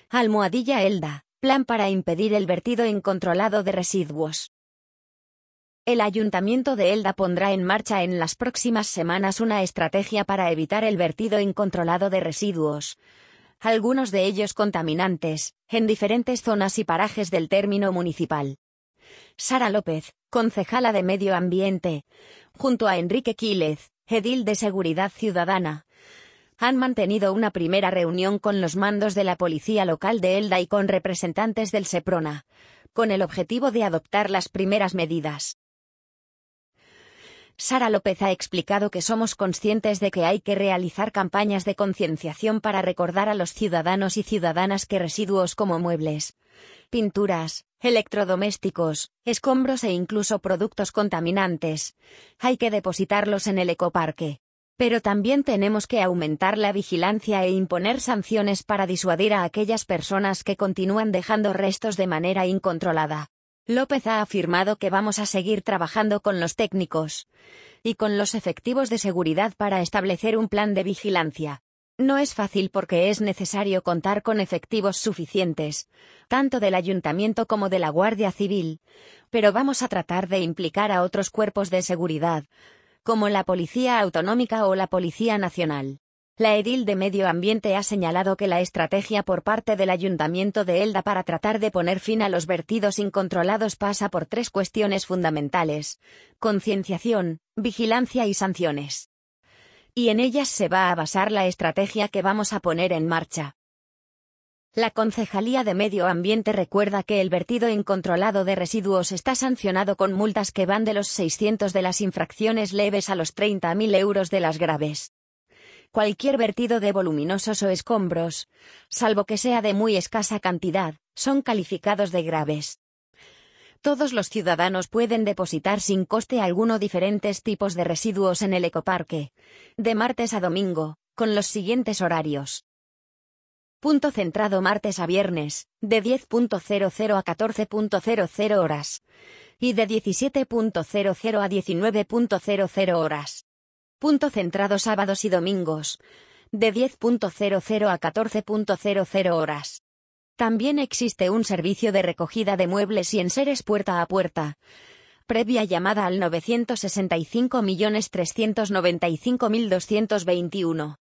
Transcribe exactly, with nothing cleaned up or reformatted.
Almohadilla Elda, plan para impedir el vertido incontrolado de residuos. El Ayuntamiento de Elda pondrá en marcha en las próximas semanas una estrategia para evitar el vertido incontrolado de residuos, algunos de ellos contaminantes, en diferentes zonas y parajes del término municipal. Sara López, concejala de Medio Ambiente, junto a Enrique Quílez, edil de Seguridad Ciudadana, han mantenido una primera reunión con los mandos de la Policía Local de Elda y con representantes del Seprona, con el objetivo de adoptar las primeras medidas. Sara López ha explicado que somos conscientes de que hay que realizar campañas de concienciación para recordar a los ciudadanos y ciudadanas que residuos como muebles, pinturas, electrodomésticos, escombros e incluso productos contaminantes, hay que depositarlos en el ecoparque. Pero también tenemos que aumentar la vigilancia e imponer sanciones para disuadir a aquellas personas que continúan dejando restos de manera incontrolada. López ha afirmado que vamos a seguir trabajando con los técnicos y con los efectivos de seguridad para establecer un plan de vigilancia. No es fácil porque es necesario contar con efectivos suficientes, tanto del Ayuntamiento como de la Guardia Civil, pero vamos a tratar de implicar a otros cuerpos de seguridad, como la Policía Autonómica o la Policía Nacional. La edil de Medio Ambiente ha señalado que la estrategia por parte del Ayuntamiento de Elda para tratar de poner fin a los vertidos incontrolados pasa por tres cuestiones fundamentales: concienciación, vigilancia y sanciones. Y en ellas se va a basar la estrategia que vamos a poner en marcha. La Concejalía de Medio Ambiente recuerda que el vertido incontrolado de residuos está sancionado con multas que van de los seiscientos de las infracciones leves a los treinta mil euros de las graves. Cualquier vertido de voluminosos o escombros, salvo que sea de muy escasa cantidad, son calificados de graves. Todos los ciudadanos pueden depositar sin coste alguno diferentes tipos de residuos en el ecoparque, de martes a domingo, con los siguientes horarios. Punto centrado martes a viernes, de diez cero a catorce cero horas, y de diecisiete cero a diecinueve cero horas. Punto centrado sábados y domingos, de diez cero a catorce cero horas. También existe un servicio de recogida de muebles y enseres puerta a puerta, previa llamada al novecientos sesenta y cinco millones trescientos noventa y cinco mil doscientos veintiuno.